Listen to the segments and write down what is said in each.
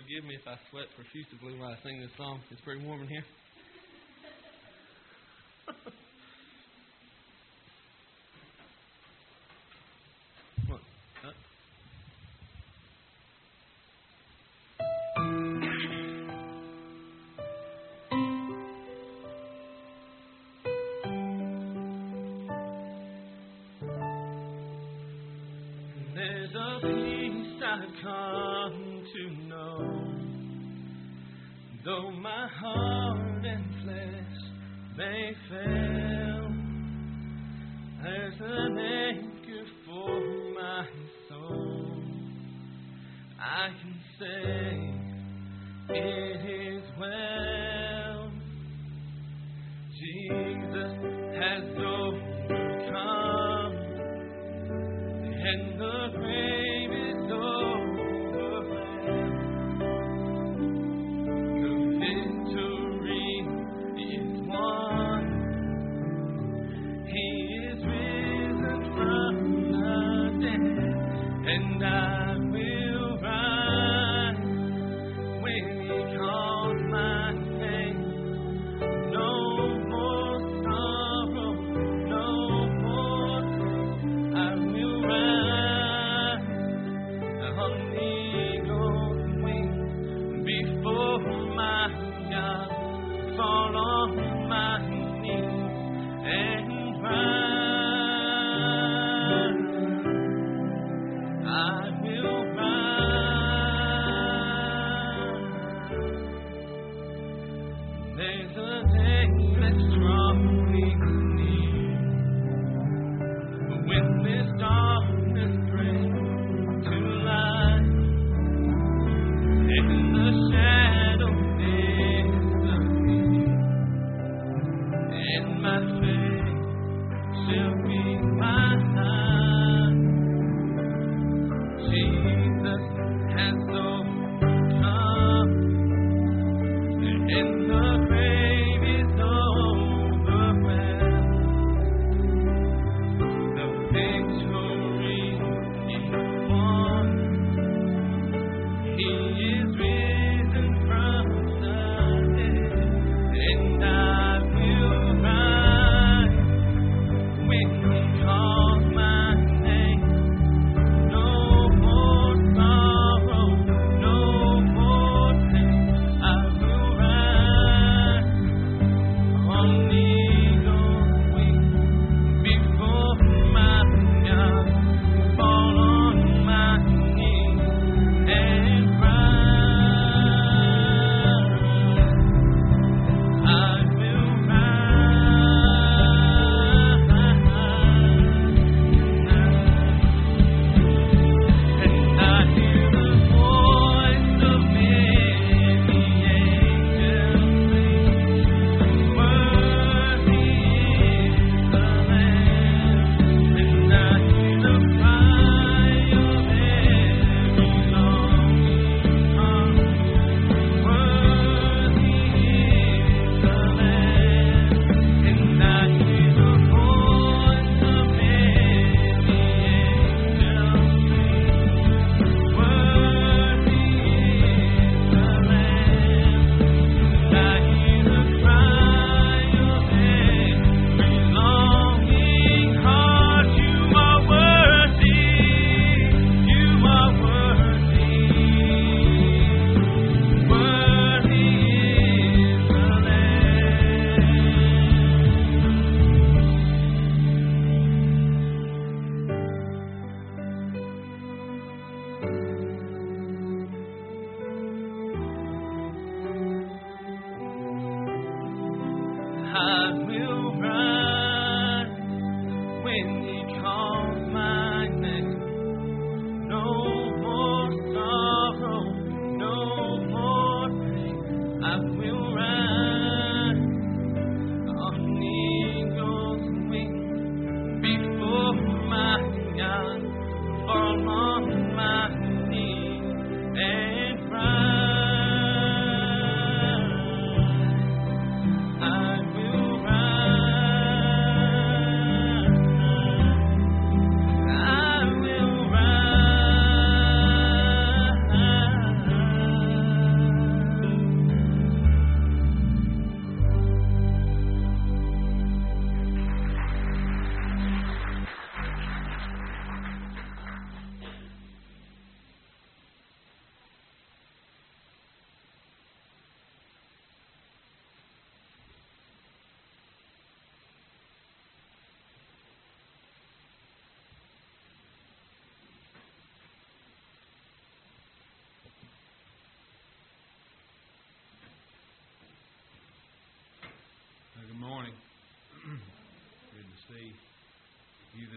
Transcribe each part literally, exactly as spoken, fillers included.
forgive me if I sweat profusely while I sing this song. It's pretty warm in here. What? Huh? There's a peace I've come to know, though my heart and flesh may fail. There's an anchor for my soul. I can say it is well. Jesus has overcome, and the grave is overwhelmed. The victory is won. He is risen from the dead, and I will rise when He calls my name. No more sorrow, no more pain. I will rise.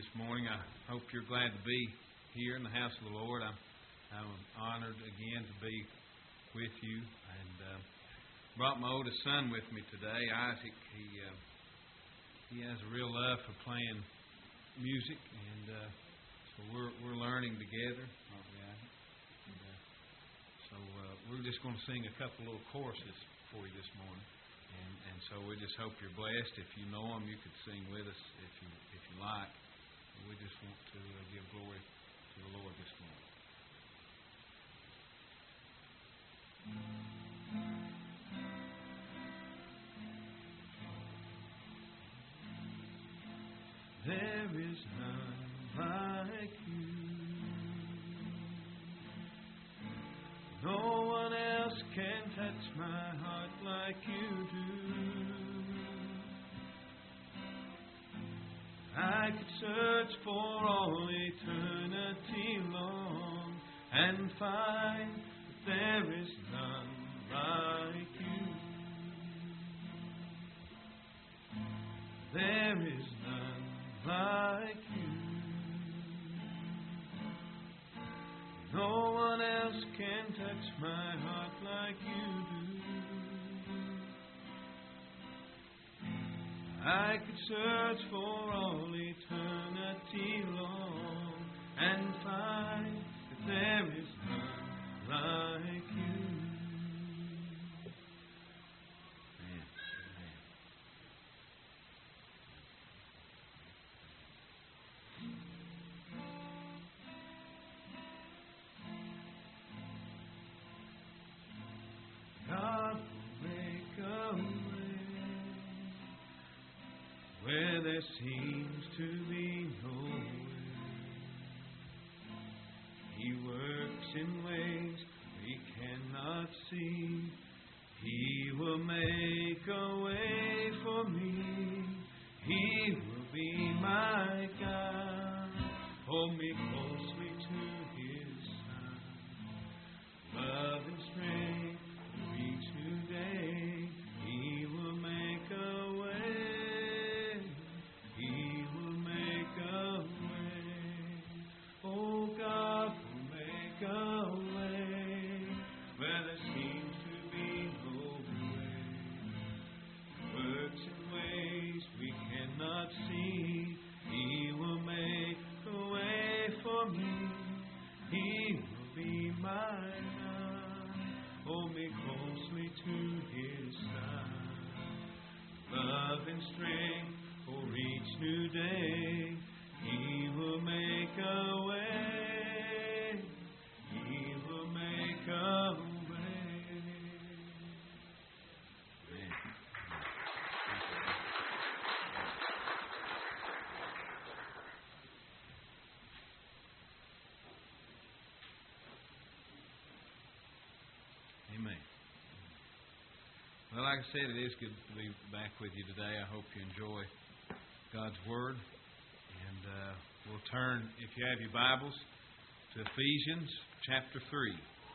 this morning. I hope you're glad to be here in the house of the Lord. I'm, I'm honored again to be with you. And uh, brought my oldest son with me today, Isaac. He uh, he has a real love for playing music, and uh, so we're we're learning together. Aren't we, Isaac? And, uh, so uh, we're just going to sing a couple little choruses for you this morning. And, and so we just hope you're blessed. If you know them, you could sing with us if you if you like. We just want to uh, give glory to the Lord this morning. There is none like you. No one else can touch my heart like you do. I could search for all eternity long and find that there is none like you. There is none like you. No one else can touch my heart like you do. I could search for all eternity long and find that there is none like you. Man, man. God will make a way where there seems to be no way. He works in ways we cannot see. He will make a way for me. He will be my God. Hold me closely to His side. Love and strength reach today. He will make a way. He will make a way. Oh, God will make a way where there seems to be no way. Works in ways we cannot see. He will make a way for me. He will be my God. Hold me closely to His side. Love and strength for each new day. He will make a way. He will make a way. Man. Amen. Well, like I said, it is good to be back with you today. I hope you enjoy God's Word. And uh, we'll turn, if you have your Bibles, to Ephesians chapter three.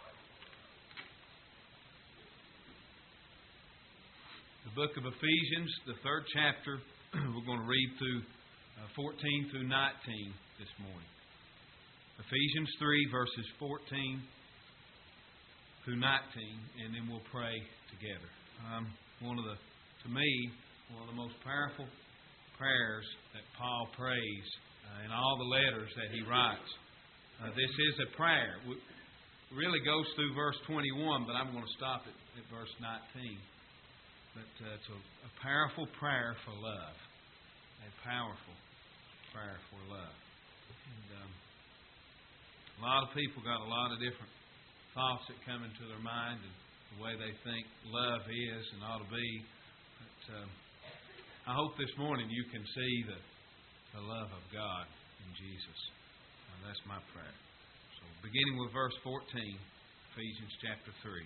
The book of Ephesians, the third chapter, we're going to read through uh, fourteen through nineteen this morning. Ephesians three, verses fourteen through nineteen, and then we'll pray together. Um, one of the, to me, one of the most powerful prayers that Paul prays uh, in all the letters that he writes. Uh, this is a prayer. It really goes through verse twenty-one, but I'm going to stop at, at verse nineteen. But uh, it's a, a powerful prayer for love. A powerful prayer for love. And um, a lot of people got a lot of different thoughts that come into their mind and the way they think love is and ought to be. But um, I hope this morning you can see the, the love of God in Jesus. And that's my prayer. So beginning with verse fourteen, Ephesians chapter three.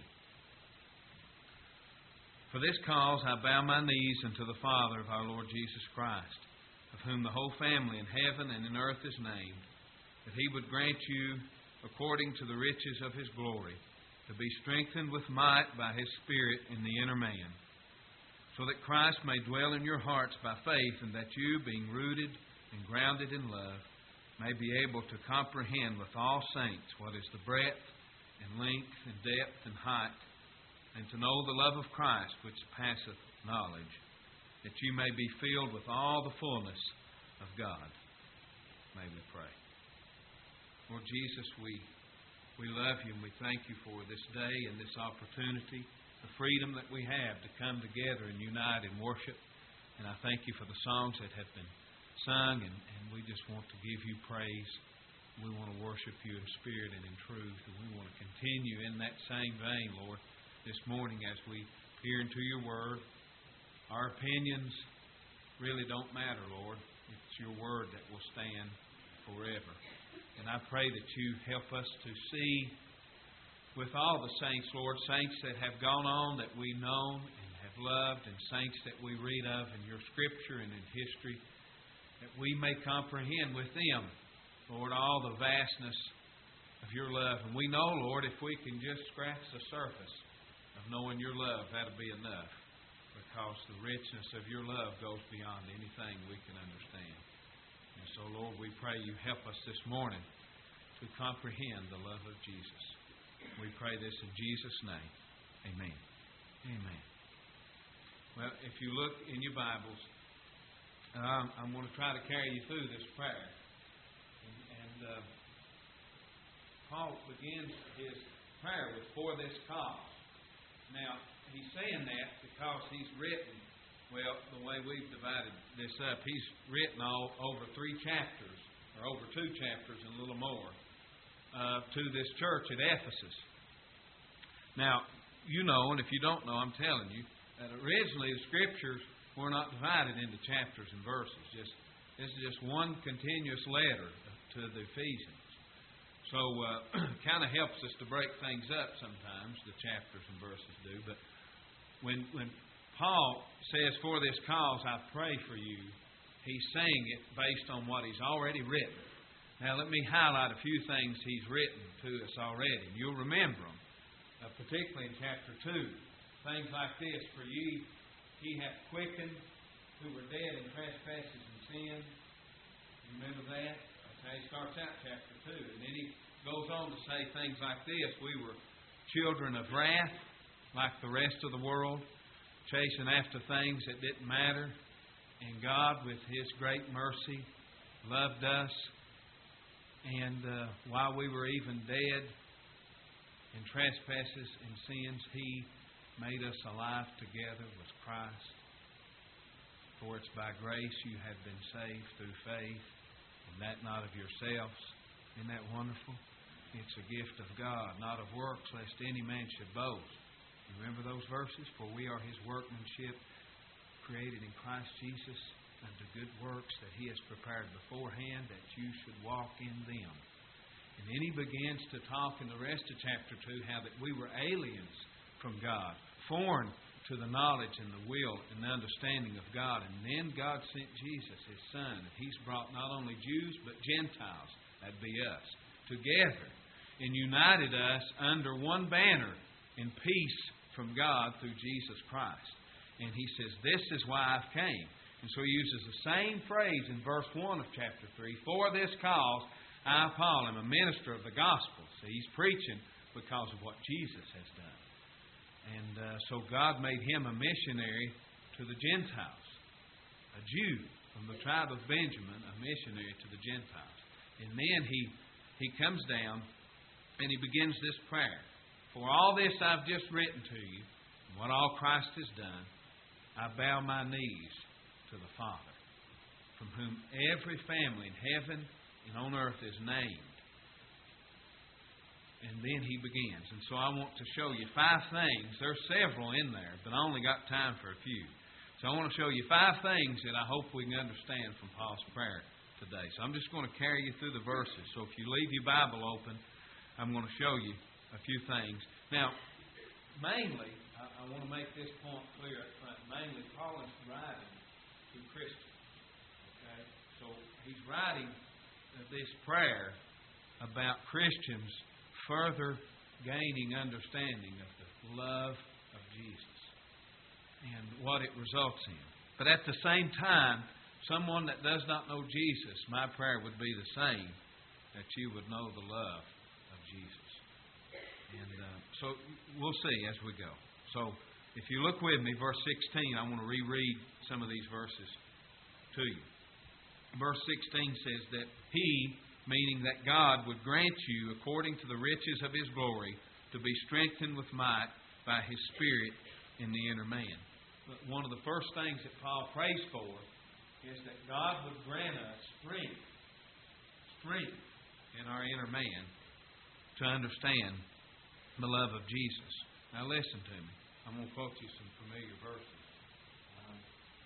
For this cause I bow my knees unto the Father of our Lord Jesus Christ, of whom the whole family in heaven and in earth is named, that He would grant you, according to the riches of His glory, to be strengthened with might by His Spirit in the inner man, so that Christ may dwell in your hearts by faith, and that you, being rooted and grounded in love, may be able to comprehend with all saints what is the breadth and length and depth and height, and to know the love of Christ which passeth knowledge, that you may be filled with all the fullness of God. May we pray. Lord Jesus, we, we love You and we thank You for this day and this opportunity, the freedom that we have to come together and unite in worship. And I thank You for the songs that have been sung, and, and we just want to give You praise. We want to worship You in spirit and in truth, and we want to continue in that same vein, Lord, this morning as we peer into Your Word. Our opinions really don't matter, Lord. It's Your Word that will stand forever. And I pray that You help us to see with all the saints, Lord, saints that have gone on that we've known and have loved, and saints that we read of in Your Scripture and in history, that we may comprehend with them, Lord, all the vastness of Your love. And we know, Lord, if we can just scratch the surface of knowing Your love, that'll be enough, because the richness of Your love goes beyond anything we can understand. And so, Lord, we pray You help us this morning to comprehend the love of Jesus. We pray this in Jesus' name. Amen. Amen. Well, if you look in your Bibles, Um, I'm going to try to carry you through this prayer. And, and uh, Paul begins his prayer with "for this cause." Now, he's saying that because he's written, well, the way we've divided this up, he's written all over three chapters, or over two chapters and a little more, uh, to this church at Ephesus. Now, you know, and if you don't know, I'm telling you, that originally the Scriptures were not divided into chapters and verses. Just this is just one continuous letter to the Ephesians. So, uh, kind of helps us to break things up sometimes. The chapters and verses do. But when when Paul says, "For this cause I pray for you," he's saying it based on what he's already written. Now, let me highlight a few things he's written to us already. You'll remember them, uh, particularly in chapter two. Things like this: "For ye He hath quickened who were dead in trespasses and sins." Remember that? That's how he starts out chapter two. And then he goes on to say things like this: "We were children of wrath, like the rest of the world, chasing after things that didn't matter. And God, with His great mercy, loved us. And uh, while we were even dead in trespasses and sins, He made us alive together with Christ. For it's by grace you have been saved through faith, and that not of yourselves." Isn't that wonderful? It's a gift of God, not of works, lest any man should boast. You remember those verses? "For we are His workmanship, created in Christ Jesus unto good works that He has prepared beforehand, that you should walk in them." And then he begins to talk in the rest of chapter two how that we were aliens from God, foreign to the knowledge and the will and the understanding of God. And then God sent Jesus, His Son, and He's brought not only Jews but Gentiles, that'd be us, together and united us under one banner in peace from God through Jesus Christ. And he says, "This is why I've came." And so he uses the same phrase in verse one of chapter three. "For this cause I, Paul, am a minister of the gospel." So he's preaching because of what Jesus has done. And uh, so God made him a missionary to the Gentiles, a Jew from the tribe of Benjamin, a missionary to the Gentiles. And then he, he comes down and he begins this prayer. "For all this I've just written to you, and what all Christ has done, I bow my knees to the Father, from whom every family in heaven and on earth is named." And then he begins. And so I want to show you five things. There's several in there, but I only got time for a few. So I want to show you five things that I hope we can understand from Paul's prayer today. So I'm just going to carry you through the verses. So if you leave your Bible open, I'm going to show you a few things. Now, mainly, I, I want to make this point clear up front. Mainly, Paul is writing to Christians. Okay? So he's writing this prayer about Christians further gaining understanding of the love of Jesus and what it results in. But at the same time, someone that does not know Jesus, my prayer would be the same, that you would know the love of Jesus. And uh, so we'll see as we go. So if you look with me, verse sixteen, I want to reread some of these verses to you. Verse sixteen says that He, meaning that God, would grant you, according to the riches of His glory, to be strengthened with might by His Spirit in the inner man. But one of the first things that Paul prays for is that God would grant us strength, strength in our inner man to understand the love of Jesus. Now listen to me. I'm going to quote you some familiar verses. Um,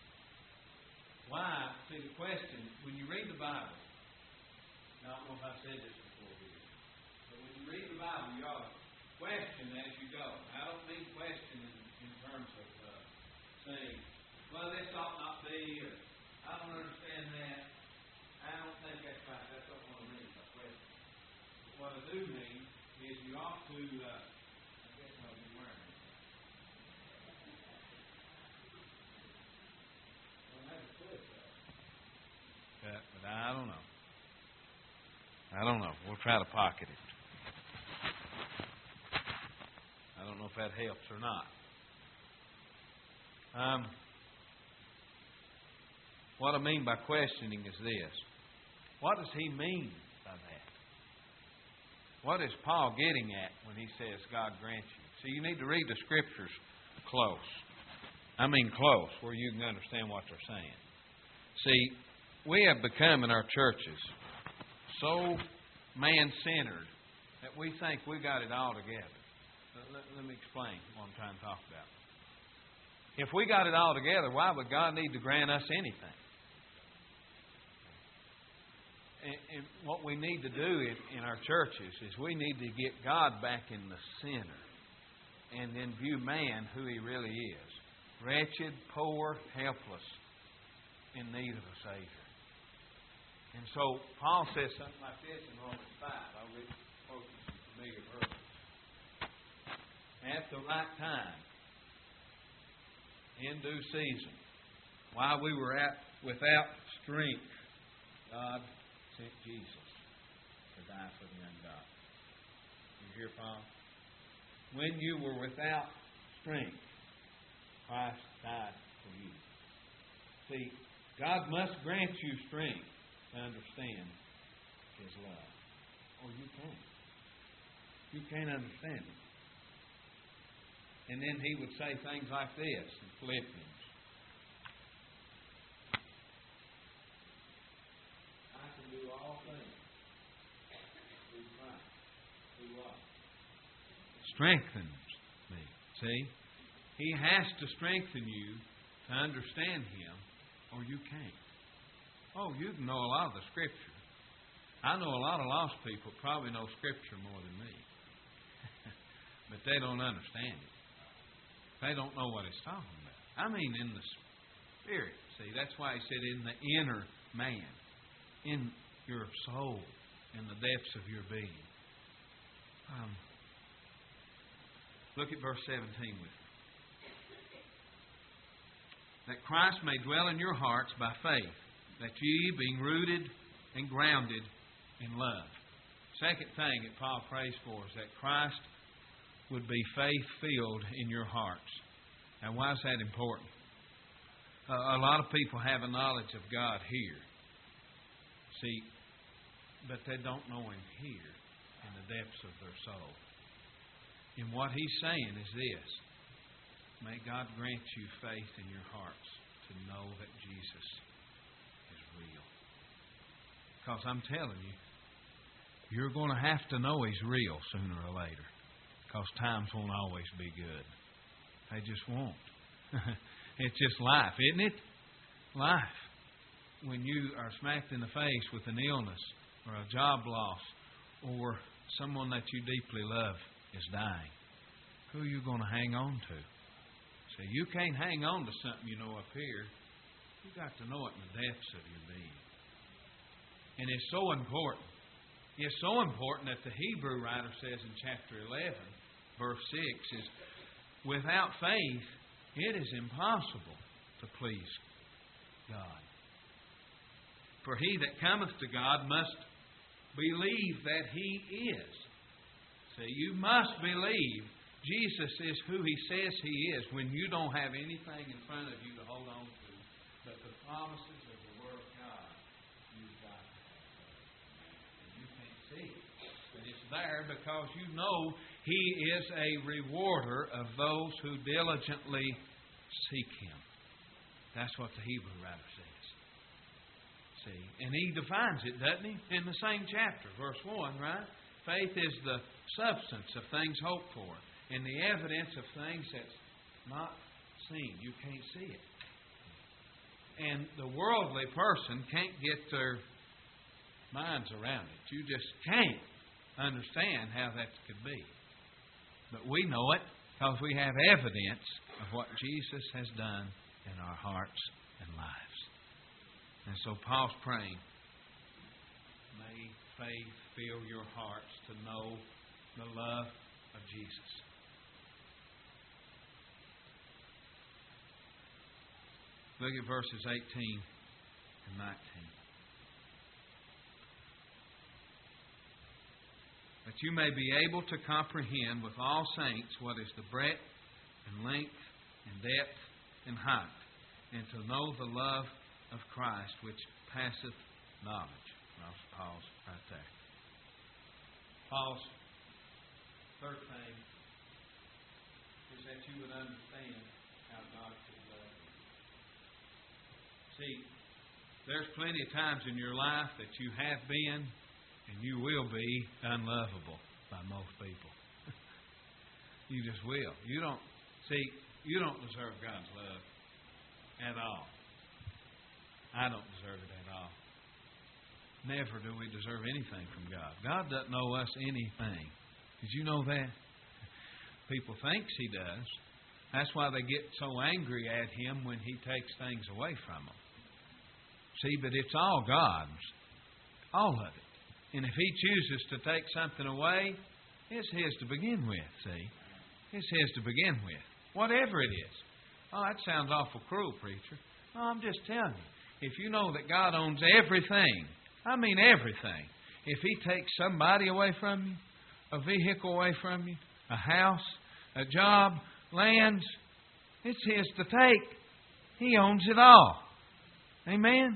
why? See, the question, when you read the Bible, now I don't know if I've said this before here, but when you read the Bible, you ought to question as you go. I don't mean question in, in terms of uh, saying, well, this ought not be, or I don't understand that. I don't think that's right. That's not what I mean by question. But what I do mean is you ought to, uh, I guess I'll be wearing it. Well, that's good, though. Uh, but I don't know. I don't know. We'll try to pocket it. I don't know if that helps or not. Um, what I mean by questioning is this. What does he mean by that? What is Paul getting at when he says God grants you? See, you need to read the Scriptures close. I mean close, where you can understand what they're saying. See, we have become in our churches so man-centered that we think we got it all together. Let, let me explain what I'm trying to talk about. If we got it all together, why would God need to grant us anything? And, and what we need to do in, in our churches is we need to get God back in the center and then view man who he really is. Wretched, poor, helpless, in need of a Savior. And so Paul says something like this in Romans five. I'll read quote some familiar verses. At the right time, in due season, while we were at without strength, God sent Jesus to die for the ungodly. You hear, Paul? When you were without strength, Christ died for you. See, God must grant you strength to understand His love. Or you can't. You can't understand it. And then he would say things like this in Philippians. I can do all things through Christ, who what? Strengthens me. See? He has to strengthen you to understand Him, or you can't. Oh, you can know a lot of the Scripture. I know a lot of lost people probably know Scripture more than me. But they don't understand it. They don't know what it's talking about. I mean in the Spirit. See, that's why he said in the inner man. In your soul. In the depths of your being. Um, look at verse seventeen with me. That Christ may dwell in your hearts by faith, that ye, being rooted and grounded in love. Second thing that Paul prays for is that Christ would be faith-filled in your hearts. Now, why is that important? Uh, a lot of people have a knowledge of God here. See, but they don't know Him here in the depths of their soul. And what he's saying is this. May God grant you faith in your hearts to know that Jesus is real. Because I'm telling you, you're going to have to know He's real sooner or later. Because times won't always be good. They just won't. It's just life, isn't it? Life. When you are smacked in the face with an illness or a job loss or someone that you deeply love is dying, who are you going to hang on to? See, you can't hang on to something you know up here. You've got to know it in the depths of your being. And it's so important. It's so important that the Hebrew writer says in chapter eleven, verse six, is without faith, it is impossible to please God. For he that cometh to God must believe that He is. See, you must believe Jesus is who He says He is when you don't have anything in front of you to hold on to, but the promises of the Word of God you've got to have. And you can't see it, but it's there because you know He is a rewarder of those who diligently seek Him. That's what the Hebrew writer says. See, and he defines it, doesn't he? In the same chapter, verse one, right? Faith is the substance of things hoped for, and the evidence of things that's not seen. You can't see it. And the worldly person can't get their minds around it. You just can't understand how that could be. But we know it because we have evidence of what Jesus has done in our hearts and lives. And so Paul's praying, may faith fill your hearts to know the love of Jesus. Look at verses eighteen and nineteen. That you may be able to comprehend with all saints what is the breadth and length and depth and height, and to know the love of Christ, which passeth knowledge. I'll pause right there. Paul's third thing is that you would understand how God could love you. See, there's plenty of times in your life that you have been and you will be unlovable by most people. You just will. You don't see, you don't deserve God's love at all. I don't deserve it at all. Never do we deserve anything from God. God doesn't owe us anything. Did you know that? People think He does. That's why they get so angry at Him when He takes things away from them. See, but it's all God's. All of it. And if He chooses to take something away, it's His to begin with, see? It's His to begin with. Whatever it is. Oh, that sounds awful cruel, preacher. No, I'm just telling you. If you know that God owns everything, I mean everything, if He takes somebody away from you, a vehicle away from you, a house, a job, lands, it's His to take. He owns it all. Amen?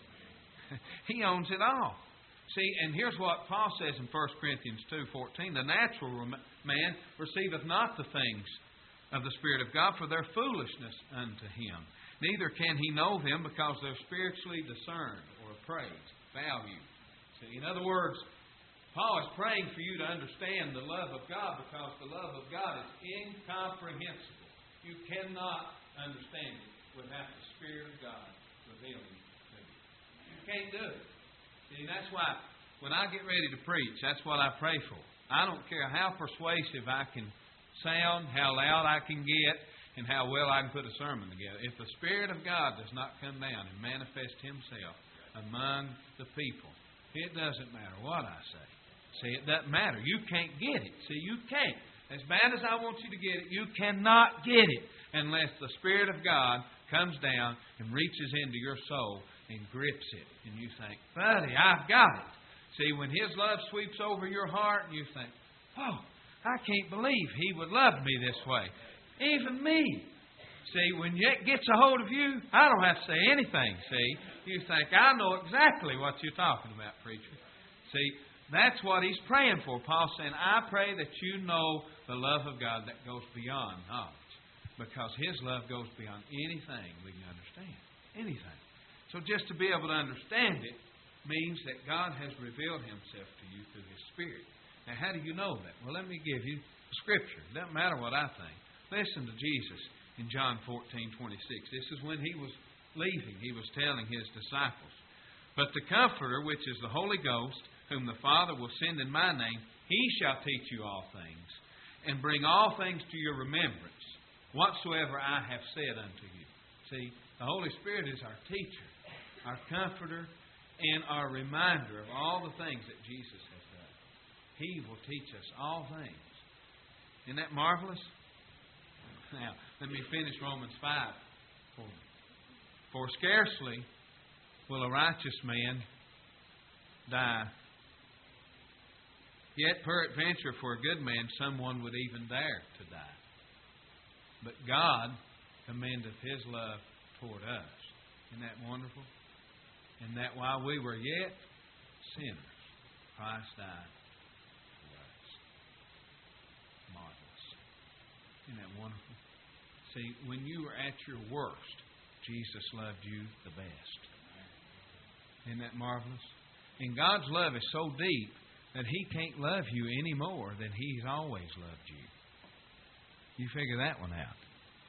He owns it all. See, and here's what Paul says in First Corinthians two fourteen. The natural man receiveth not the things of the Spirit of God, for their foolishness unto him. Neither can he know them because they're spiritually discerned or appraised, valued. See, in other words, Paul is praying for you to understand the love of God because the love of God is incomprehensible. You cannot understand it without the Spirit of God revealing it to you. You can't do it. See, that's why when I get ready to preach, that's what I pray for. I don't care how persuasive I can sound, how loud I can get, and how well I can put a sermon together. If the Spirit of God does not come down and manifest Himself among the people, it doesn't matter what I say. See, it doesn't matter. You can't get it. See, you can't. As bad as I want you to get it, you cannot get it unless the Spirit of God comes down and reaches into your soul and grips it. And you think, buddy, I've got it. See, when His love sweeps over your heart, you think, oh, I can't believe He would love me this way. Even me. See, when it gets a hold of you, I don't have to say anything, see. You think, I know exactly what you're talking about, preacher. See, that's what he's praying for. Paul's saying, I pray that you know the love of God that goes beyond knowledge. Because His love goes beyond anything we can understand. Anything. So just to be able to understand it means that God has revealed Himself to you through His Spirit. Now, how do you know that? Well, let me give you Scripture. It doesn't matter what I think. Listen to Jesus in John fourteen twenty-six. This is when He was leaving. He was telling His disciples, but the Comforter, which is the Holy Ghost, whom the Father will send in my name, He shall teach you all things, and bring all things to your remembrance, whatsoever I have said unto you. See, the Holy Spirit is our teacher, our Comforter, and our reminder of all the things that Jesus has done. He will teach us all things. Isn't that marvelous? Now, let me finish Romans five for you. For scarcely will a righteous man die? Yet peradventure for a good man someone would even dare to die. But God commendeth His love toward us. Isn't that wonderful? And that while we were yet sinners, Christ died for us. Marvelous. Isn't that wonderful? See, when you were at your worst, Jesus loved you the best. Isn't that marvelous? And God's love is so deep that He can't love you any more than He's always loved you. You figure that one out.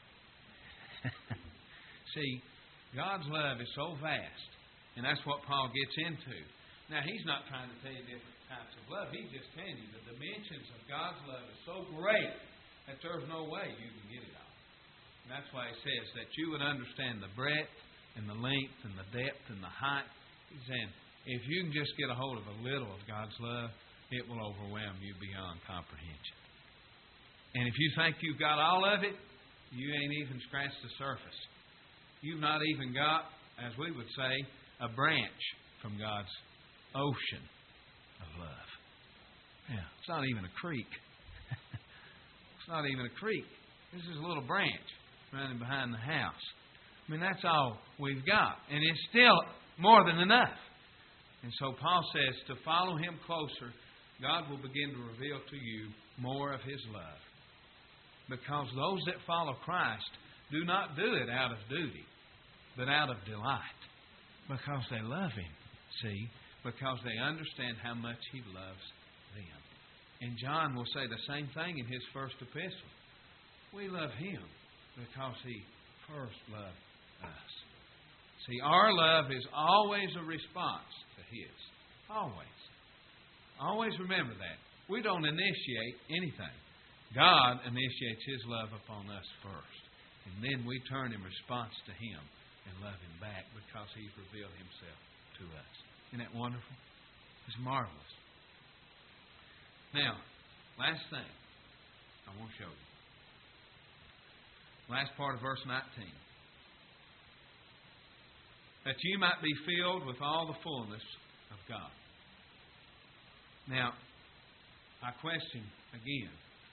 See, God's love is so vast, and that's what Paul gets into. Now, he's not trying to tell you different types of love. He's just telling you the dimensions of God's love is so great that there's no way you can get it all. And that's why he says that you would understand the breadth and the length and the depth and the height. He's saying, if you can just get a hold of a little of God's love, it will overwhelm you beyond comprehension. And if you think you've got all of it, you ain't even scratched the surface. You've not even got, as we would say, a branch from God's ocean of love. Yeah, it's not even a creek. It's not even a creek. This is a little branch running behind the house. I mean, that's all we've got. And it's still more than enough. And so Paul says to follow Him closer, God will begin to reveal to you more of His love. Because those that follow Christ do not do it out of duty, but out of delight. Because they love Him, see? Because they understand how much He loves them. And John will say the same thing in his first epistle. We love Him because He first loved us. See, our love is always a response to His. Always. Always remember that. We don't initiate anything. God initiates His love upon us first. And then we turn in response to Him and love Him back because He's revealed Himself to us. Isn't that wonderful? It's marvelous. Now, last thing I want to show you. Last part of verse nineteen. That you might be filled with all the fullness of God. Now, I question again.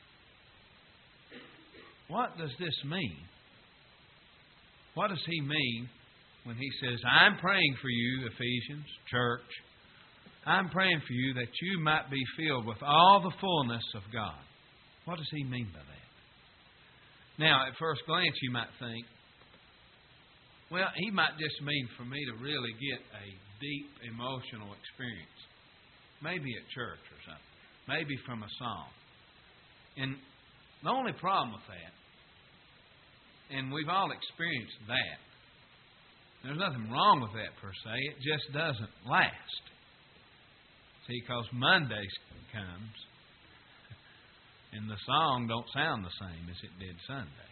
What does this mean? What does he mean when he says, I'm praying for you, Ephesians, church. I'm praying for you that you might be filled with all the fullness of God. What does he mean by that? Now, at first glance, you might think, well, he might just mean for me to really get a deep emotional experience. Maybe at church or something. Maybe from a song. And the only problem with that, and we've all experienced that, there's nothing wrong with that per se, it just doesn't last. See, because Monday comes, and the song don't sound the same as it did Sunday.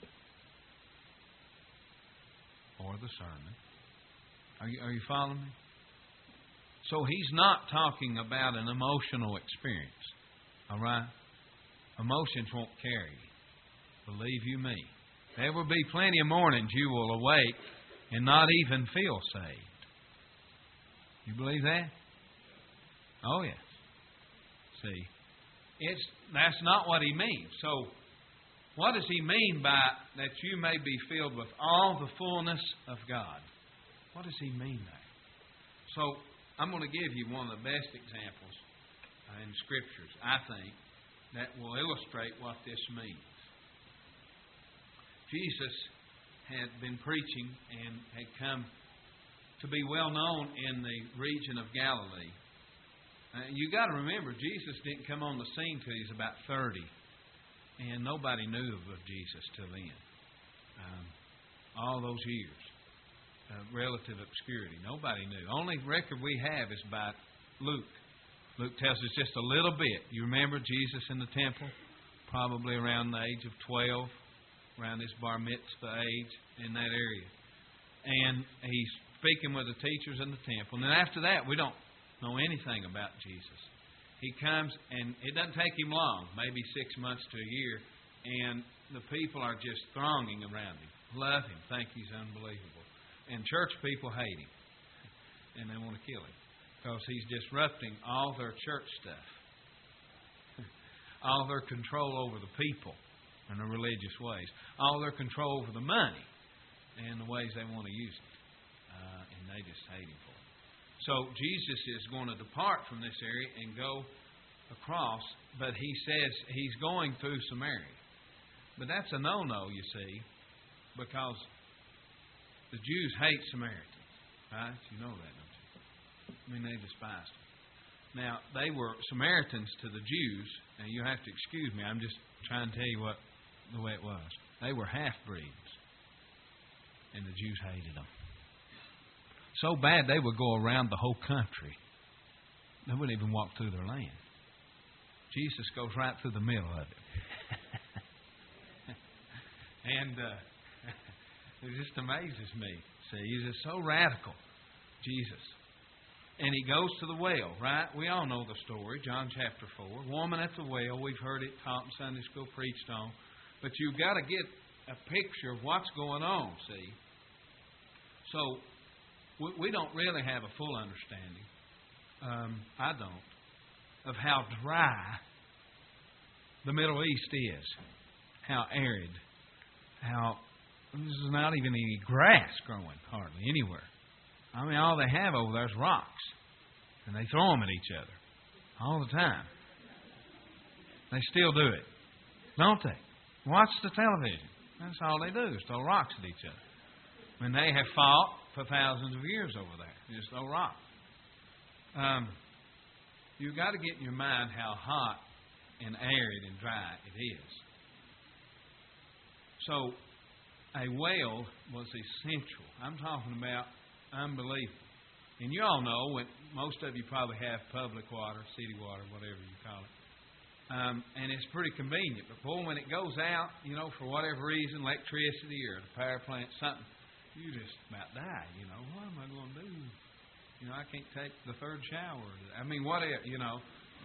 Or the sermon. Are you, are you following me? So he's not talking about an emotional experience. All right? Emotions won't carry you. Believe you me. There will be plenty of mornings you will awake and not even feel saved. You believe that? Oh, yes. See, it's that's not what he means. So, what does he mean by that you may be filled with all the fullness of God? What does he mean there? So, I'm going to give you one of the best examples in Scriptures, I think, that will illustrate what this means. Jesus had been preaching and had come to be well known in the region of Galilee. Uh, you got to remember, Jesus didn't come on the scene till he was about thirty, and nobody knew of Jesus till then. Um, all those years, uh, relative obscurity, nobody knew. Only record we have is by Luke. Luke tells us just a little bit. You remember Jesus in the temple, probably around the age of twelve, around his bar mitzvah age, in that area, and he's speaking with the teachers in the temple. And then after that, we don't know anything about Jesus. He comes, and it doesn't take him long, maybe six months to a year, and the people are just thronging around him. Love him, think he's unbelievable. And church people hate him. and they want to kill him because he's disrupting all their church stuff, all their control over the people and the religious ways, all their control over the money and the ways they want to use it. Uh, and they just hate him for it. So Jesus is going to depart from this area and go across, but he says he's going through Samaria. But that's a no-no, you see, because the Jews hate Samaritans, right? You know that, don't you? I mean, they despised them. Now, they were Samaritans to the Jews, and you have to excuse me, I'm just trying to tell you what the way it was. They were half-breeds, and the Jews hated them. So bad they would go around the whole country. They wouldn't even walk through their land. Jesus goes right through the middle of it. and uh, it just amazes me. See, he's just so radical, Jesus. And he goes to the well, right? We all know the story, John chapter four. Woman at the well, we've heard it taught in Sunday school, preached on. But you've got to get a picture of what's going on, see. So, we, we don't really have a full understanding, um, I don't, of how dry the Middle East is. How arid. How there's not even any grass growing, hardly, anywhere. I mean, all they have over there is rocks. And they throw them at each other all the time. They still do it, don't they? Watch the television. That's all they do is throw rocks at each other. I mean, they have fought for thousands of years over there. They just throw rocks. Um, you've got to get in your mind how hot and arid and dry it is. So, a well was essential. I'm talking about unbelievable. And you all know, when most of you probably have public water, city water, whatever you call it. Um, and it's pretty convenient. But boy, when it goes out, you know, for whatever reason, electricity or the power plant, something, you just about die. You know, what am I going to do? You know, I can't take the third shower. I mean, whatever, you know.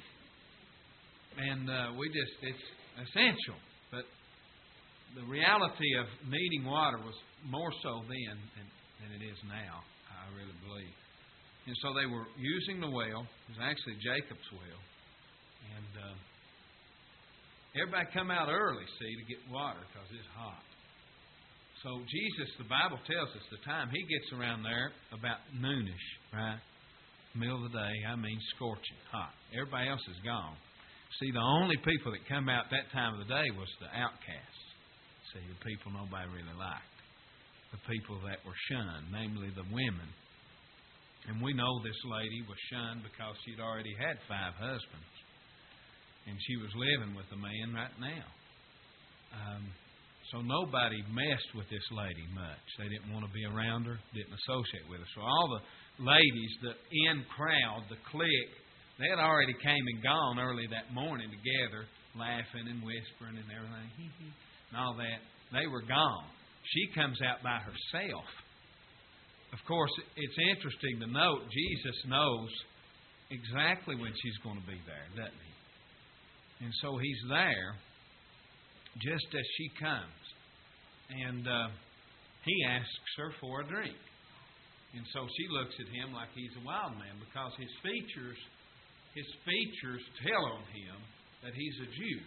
And uh, we just, it's essential. But the reality of needing water was more so then than, than it is now, I really believe. And so they were using the well. It was actually Jacob's well. And uh, everybody come out early, see, to get water because it's hot. So Jesus, the Bible tells us the time, he gets around there about noonish, right? Middle of the day, I mean scorching hot. Everybody else is gone. See, the only people that come out that time of the day was the outcasts. See, the people nobody really liked. The people that were shunned, namely the women. And we know this lady was shunned because she'd already had five husbands. And she was living with a man right now. Um, so nobody messed with this lady much. They didn't want to be around her, didn't associate with her. So all the ladies, the in crowd, the clique, they had already came and gone early that morning together, laughing and whispering and everything, and all that. They were gone. She comes out by herself. Of course, it's interesting to note Jesus knows exactly when she's going to be there, doesn't he? And so he's there just as she comes. And uh, he asks her for a drink. And so she looks at him like he's a wild man because his features, his features tell on him that he's a Jew.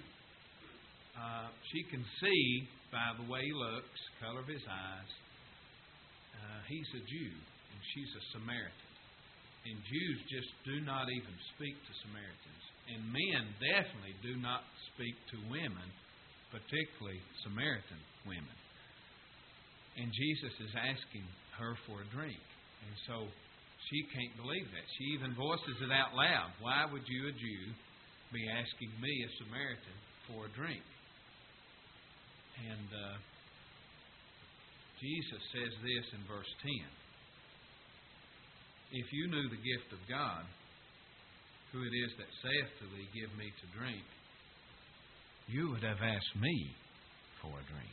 Uh, she can see by the way he looks, color of his eyes, uh, he's a Jew and she's a Samaritan. And Jews just do not even speak to Samaritans. And men definitely do not speak to women, particularly Samaritan women. And Jesus is asking her for a drink. And so she can't believe that. She even voices it out loud. Why would you, a Jew, be asking me, a Samaritan, for a drink? And uh, Jesus says this in verse ten. If you knew the gift of God, who it is that saith to thee, give me to drink, you would have asked me for a drink.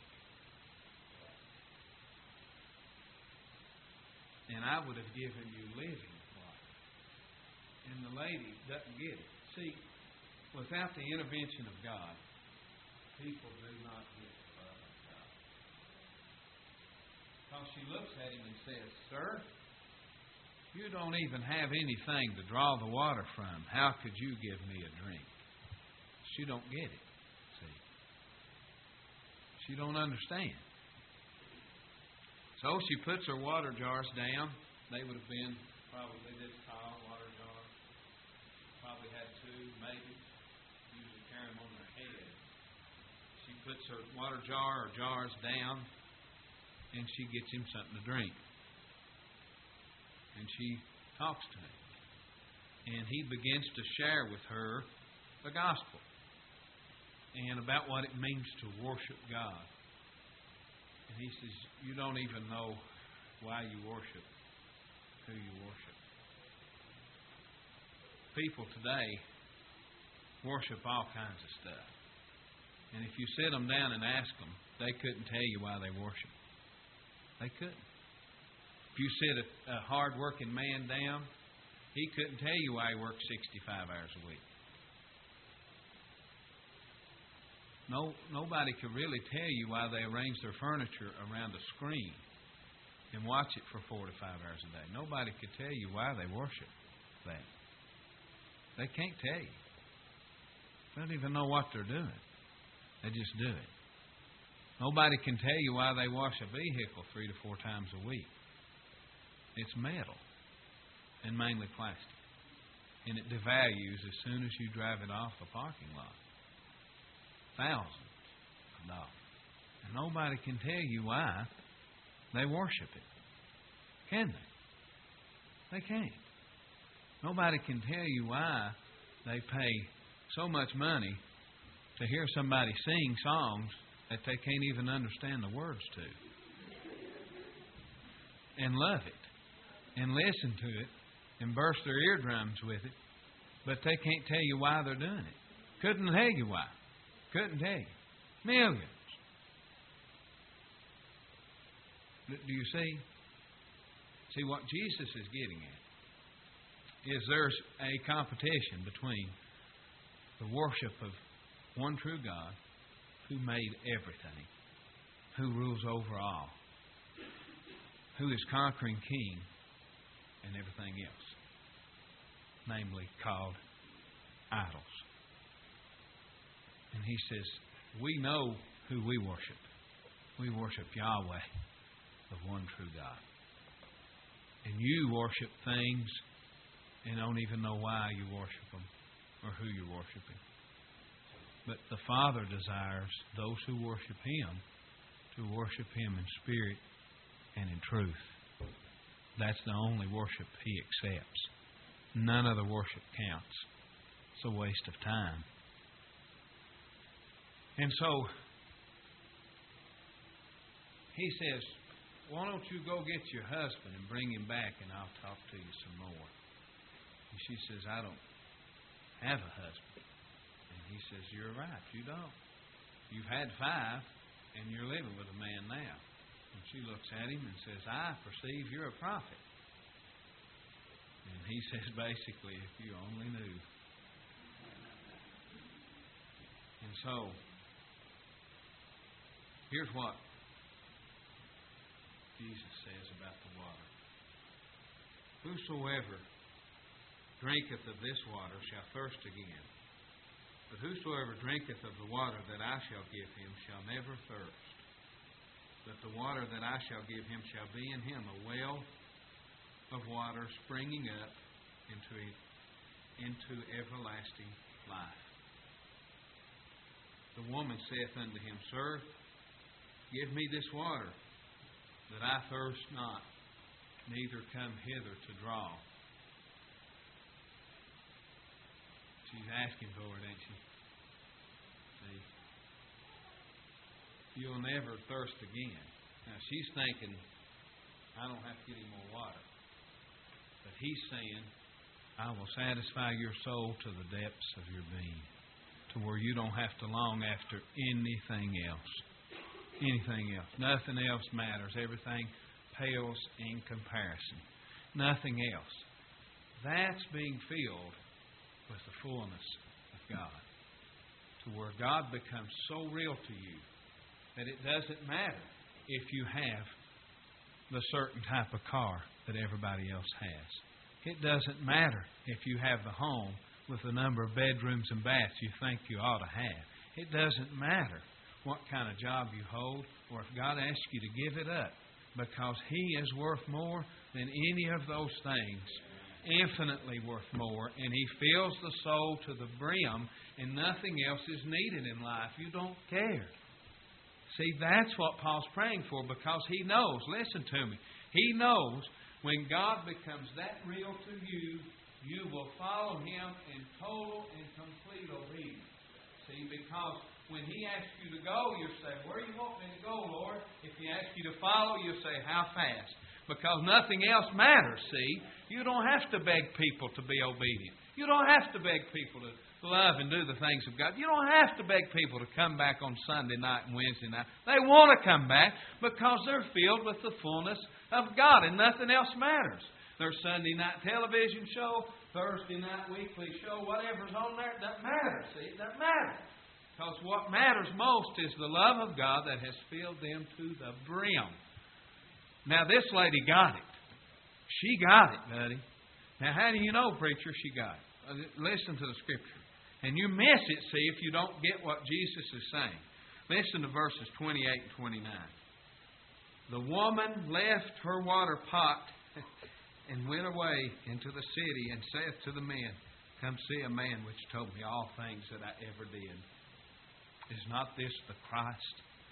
And I would have given you living water. And the lady doesn't get it. See, without the intervention of God, people do not get the love of God. Because she looks at him and says, Sir, You don't even have anything to draw the water from. How could you give me a drink? She don't get it, see. She don't understand. So she puts her water jars down. They would have been probably this tall, water jars. Probably had two, maybe. Usually carry them on their head. She puts her water jar or jars down, and she gets him something to drink. And she talks to him. And he begins to share with her the gospel and about what it means to worship God. And he says, you don't even know why you worship who you worship. People today worship all kinds of stuff. And if you sit them down and ask them, they couldn't tell you why they worship. They couldn't. If you sit a, a hard-working man down, he couldn't tell you why he works sixty-five hours a week. No, nobody could really tell you why they arrange their furniture around a screen and watch it for four to five hours a day. Nobody could tell you why they worship that. They can't tell you. They don't even know what they're doing. They just do it. Nobody can tell you why they wash a vehicle three to four times a week. It's metal and mainly plastic. And it devalues as soon as you drive it off the parking lot. Thousands of dollars. And nobody can tell you why they worship it. Can they? They can't. Nobody can tell you why they pay so much money to hear somebody sing songs that they can't even understand the words to. And love it. And listen to it. And burst their eardrums with it. But they can't tell you why they're doing it. Couldn't tell you why. Couldn't tell you. Millions. Do you see? See, what Jesus is getting at is there's a competition between the worship of one true God who made everything, who rules over all, who is conquering king and everything else, namely called idols. And he says, we know who we worship. We worship Yahweh, the one true God. And you worship things and don't even know why you worship them or who you're worshiping. But the Father desires those who worship Him to worship Him in spirit and in truth. That's the only worship He accepts. None other worship counts. It's a waste of time. And so, he says, why don't you go get your husband and bring him back and I'll talk to you some more. And she says, I don't have a husband. And he says, you're right, you don't. You've had five and you're living with a man now. And she looks at him and says, I perceive you're a prophet. And he says, basically, if you only knew. And so, here's what Jesus says about the water. Whosoever drinketh of this water shall thirst again. But whosoever drinketh of the water that I shall give him shall never thirst. But the water that I shall give him shall be in him a well of water springing up into, into everlasting life. The woman saith unto him, Sir, give me this water, that I thirst not, neither come hither to draw. She's asking for it, ain't she? See? You'll never thirst again. Now, she's thinking, I don't have to get any more water. But he's saying, I will satisfy your soul to the depths of your being, to where you don't have to long after anything else. Anything else. Nothing else matters. Everything pales in comparison. Nothing else. That's being filled with the fullness of God. To where God becomes so real to you that it doesn't matter if you have the certain type of car that everybody else has. It doesn't matter if you have the home with the number of bedrooms and baths you think you ought to have. It doesn't matter what kind of job you hold or if God asks you to give it up, because He is worth more than any of those things, infinitely worth more, and He fills the soul to the brim, and nothing else is needed in life. You don't care. See, that's what Paul's praying for, because he knows, listen to me, he knows when God becomes that real to you, you will follow Him in total and complete obedience. See, because when He asks you to go, you say, where do you want me to go, Lord? If He asks you to follow, you say, how fast? Because nothing else matters, see. You don't have to beg people to be obedient. You don't have to beg people to love and do the things of God. You don't have to beg people to come back on Sunday night and Wednesday night. They want to come back because they're filled with the fullness of God, and nothing else matters. Their Sunday night television show, Thursday night weekly show, whatever's on there, it doesn't matter. See, it doesn't matter. Because what matters most is the love of God that has filled them to the brim. Now, this lady got it. She got it, buddy. Now, how do you know, preacher, she got it? Listen to the Scripture. And you miss it, see, if you don't get what Jesus is saying. Listen to verses twenty-eight and twenty-nine. The woman left her water pot and went away into the city and saith to the men, come see a man which told me all things that I ever did. Is not this the Christ?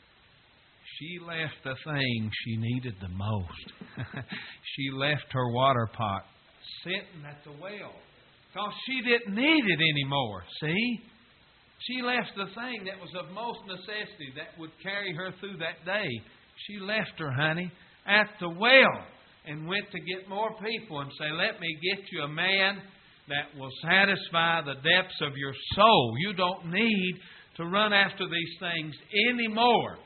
She left the thing she needed the most. She left her water pot sitting at the well because she didn't need it anymore. See? She left the thing that was of most necessity that would carry her through that day. She left her, honey, at the well and went to get more people and say, let me get you a man that will satisfy the depths of your soul. You don't need to run after these things anymore.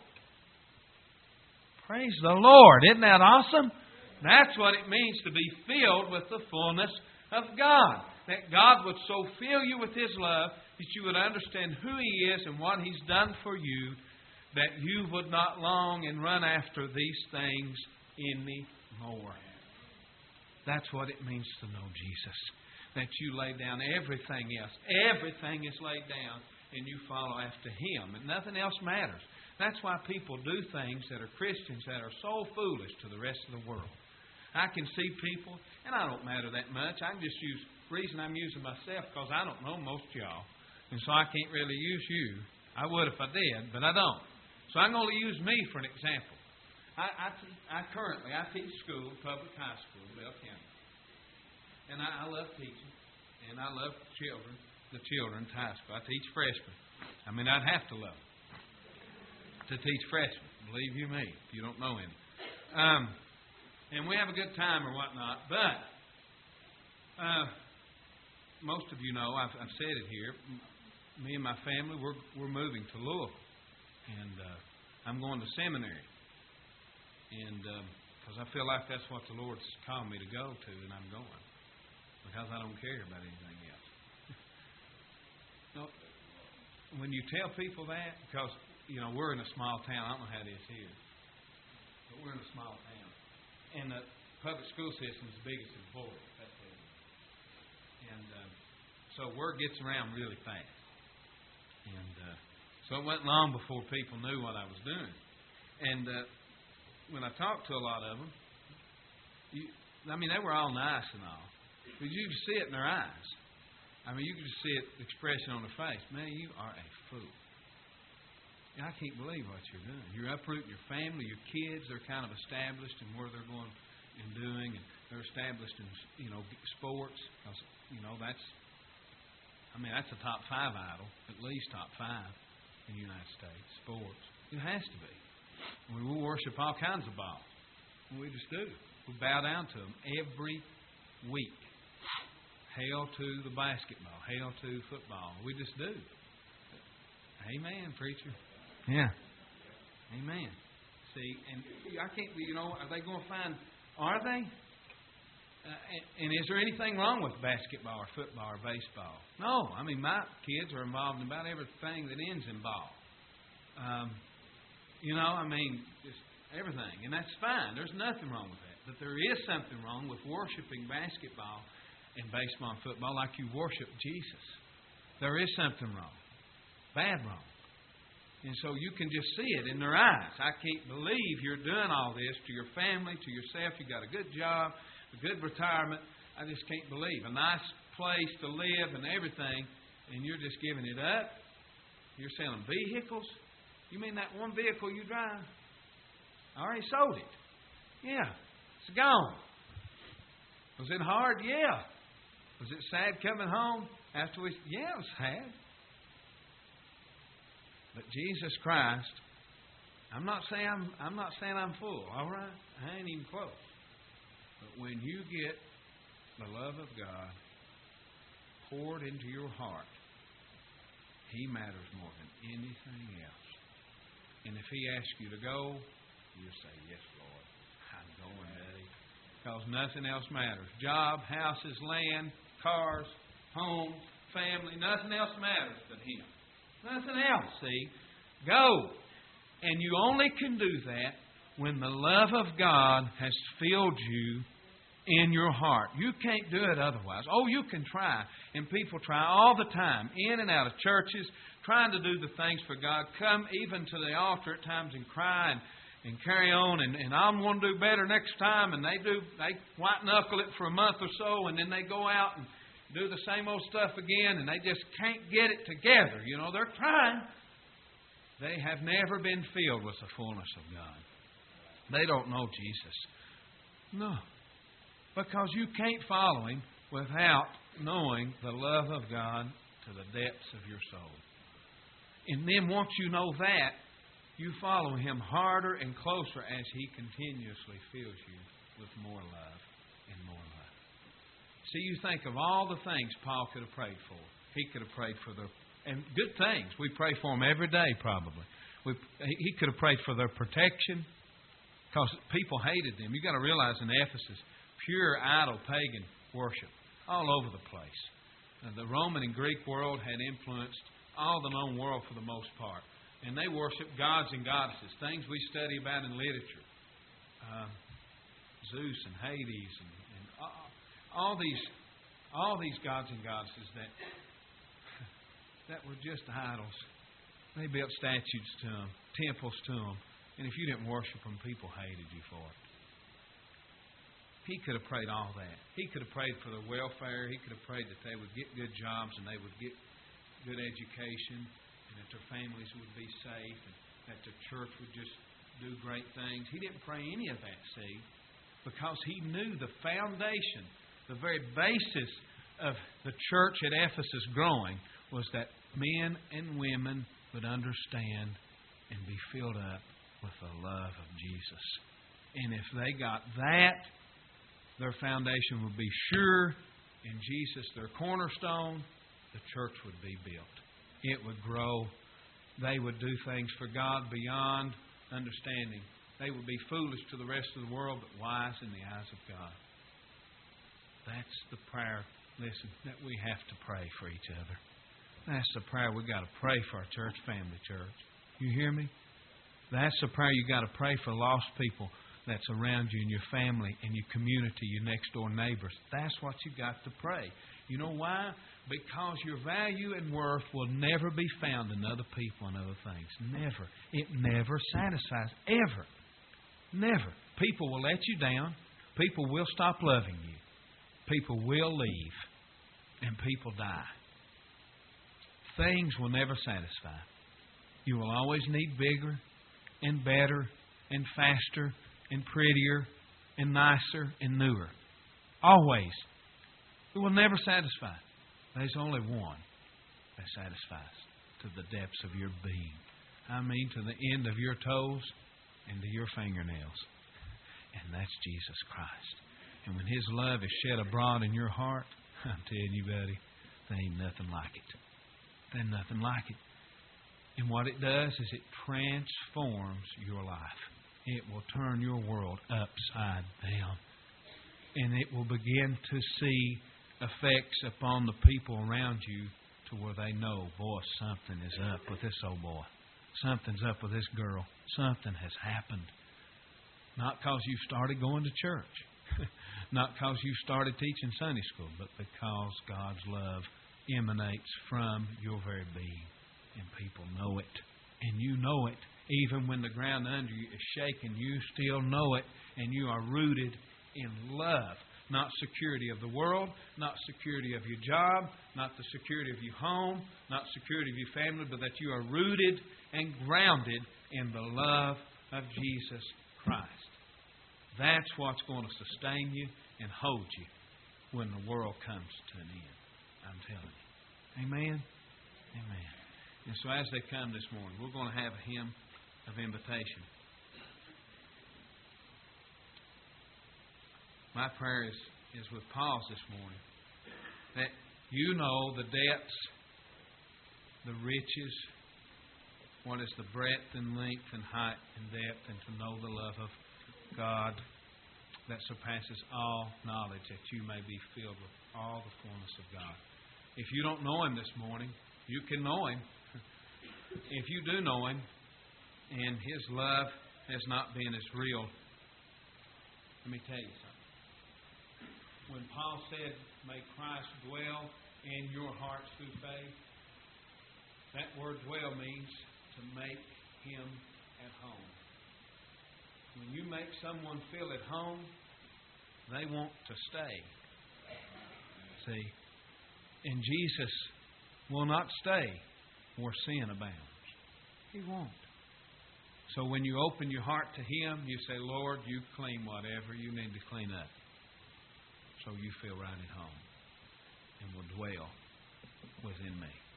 Praise the Lord. Isn't that awesome? That's what it means to be filled with the fullness of God. That God would so fill you with His love that you would understand who He is and what He's done for you, that you would not long and run after these things anymore. That's what it means to know Jesus. That you lay down everything else. Everything is laid down and you follow after Him. And nothing else matters. That's why people do things that are Christians that are so foolish to the rest of the world. I can see people, and I don't matter that much. I can just use, the reason I'm using myself because I don't know most of y'all. And so I can't really use you. I would if I did, but I don't. So I'm going to use me for an example. I, I, te- I currently, I teach school, public high school, Bell County. And I, I love teaching. And I love children, the children in high school. I teach freshmen. I mean, I'd have to love them to teach freshmen. Believe you me, if you don't know him. Um, and we have a good time or whatnot. But uh, most of you know, I've, I've said it here. Me and my family, we're we're moving to Louisville, and uh, I'm going to seminary. And because uh, I feel like that's what the Lord's called me to go to, and I'm going because I don't care about anything else. No, when you tell people that, because you know, we're in a small town. I don't know how it is here. But we're in a small town. And the public school system is the biggest in Florida. That's what it is. And uh, so word gets around really fast. And uh, so it wasn't long before people knew what I was doing. And uh, when I talked to a lot of them, you, I mean, they were all nice and all. But you could see it in their eyes. I mean, you could just see it, the expression on their face. Man, you are a fool. I can't believe what you're doing. You're uprooting your family, your kids. They're kind of established in where they're going and doing, and they're established in, you know, sports. Because, you know, that's, I mean, that's a top five idol, at least top five in the United States. Sports. It has to be. We will worship all kinds of balls. We just do. We bow down to them every week. Hail to the basketball. Hail to football. We just do. Amen, preacher. Yeah. Amen. See, and I can't, you know, are they going to find, are they? Uh, and, and is there anything wrong with basketball or football or baseball? No. I mean, my kids are involved in about everything that ends in ball. Um, you know, I mean, just everything. And that's fine. There's nothing wrong with that. that there is something wrong with worshiping basketball and baseball and football like you worship Jesus. There is something wrong. Bad wrong. And so you can just see it in their eyes. I can't believe you're doing all this to your family, to yourself. You got a good job, a good retirement. I just can't believe. A nice place to live and everything, and you're just giving it up. You're selling vehicles. You mean that one vehicle you drive? I already sold it. Yeah, it's gone. Was it hard? Yeah. Was it sad coming home after we... Yeah, it was sad. But Jesus Christ, I'm not saying I'm, I'm not saying I'm full, all right? I ain't even close. But when you get the love of God poured into your heart, He matters more than anything else. And if He asks you to go, you say, yes, Lord, I'm going, Daddy. Because nothing else matters. Job, houses, land, cars, home, family, nothing else matters but Him. Nothing else, see. Go. And you only can do that when the love of God has filled you in your heart. You can't do it otherwise. Oh, you can try. And people try all the time, in and out of churches, trying to do the things for God. Come even to the altar at times and cry and, and carry on. And, and I'm going to do better next time. And they do, they white knuckle it for a month or so. And then they go out and do the same old stuff again, and they just can't get it together. You know, they're trying. They have never been filled with the fullness of God. They don't know Jesus. No. Because you can't follow Him without knowing the love of God to the depths of your soul. And then once you know that, you follow Him harder and closer as He continuously fills you with more love and more love. See, you think of all the things Paul could have prayed for. He could have prayed for their... And good things. We pray for them every day, probably. We, he could have prayed for their protection because people hated them. You've got to realize in Ephesus, pure, idol, pagan worship all over the place. Now, the Roman and Greek world had influenced all the known world for the most part. And they worshiped gods and goddesses, things we study about in literature. Uh, Zeus and Hades and, and all, all these all these gods and goddesses that that were just idols. They built statues to them, temples to them. And if you didn't worship them, people hated you for it. He could have prayed all that. He could have prayed for their welfare. He could have prayed that they would get good jobs and they would get good education and that their families would be safe and that the church would just do great things. He didn't pray any of that, see, because he knew the foundation, the very basis of the church at Ephesus growing was that men and women would understand and be filled up with the love of Jesus. And if they got that, their foundation would be sure in Jesus, their cornerstone, the church would be built. It would grow. They would do things for God beyond understanding. They would be foolish to the rest of the world, but wise in the eyes of God. That's the prayer, listen, that we have to pray for each other. That's the prayer we've got to pray for our church family, church. You hear me? That's the prayer you've got to pray for lost people that's around you in your family, in your community, your next door neighbors. That's what you've got to pray. You know why? Because your value and worth will never be found in other people and other things. Never. It never satisfies. Ever. Never. People will let you down. People will stop loving you. People will leave. And people die. Things will never satisfy. You will always need bigger and better and faster and prettier and nicer and newer. Always. It will never satisfy. There's only one that satisfies to the depths of your being. I mean to the end of your toes and to your fingernails. And that's Jesus Christ. And when His love is shed abroad in your heart, I'm telling you, buddy, there ain't nothing like it. There's nothing like it. And what it does is it transforms your life. It will turn your world upside down. And it will begin to see effects upon the people around you to where they know, boy, something is up with this old boy. Something's up with this girl. Something has happened. Not because you started going to church. Not because you started teaching Sunday school, but because God's love emanates from your very being. And people know it. And you know it. Even when the ground under you is shaking, you still know it. And you are rooted in love. Not security of the world, not security of your job, not the security of your home, not security of your family, but that you are rooted and grounded in the love of Jesus Christ. That's what's going to sustain you and hold you when the world comes to an end. I'm telling you. Amen? Amen. And so as they come this morning, we're going to have a hymn of invitation. My prayer is, is with Paul's this morning, that you know the depths, the riches, what is the breadth and length and height and depth, and to know the love of God that surpasses all knowledge, that you may be filled with all the fullness of God. If you don't know Him this morning, you can know Him. If you do know Him, and His love has not been as real, let me tell you something. When Paul said, may Christ dwell in your hearts through faith, that word dwell means to make Him at home. When you make someone feel at home, they want to stay. See? And Jesus will not stay where sin abounds. He won't. So when you open your heart to Him, you say, Lord, you clean whatever you need to clean up. So you feel right at home and will dwell within me.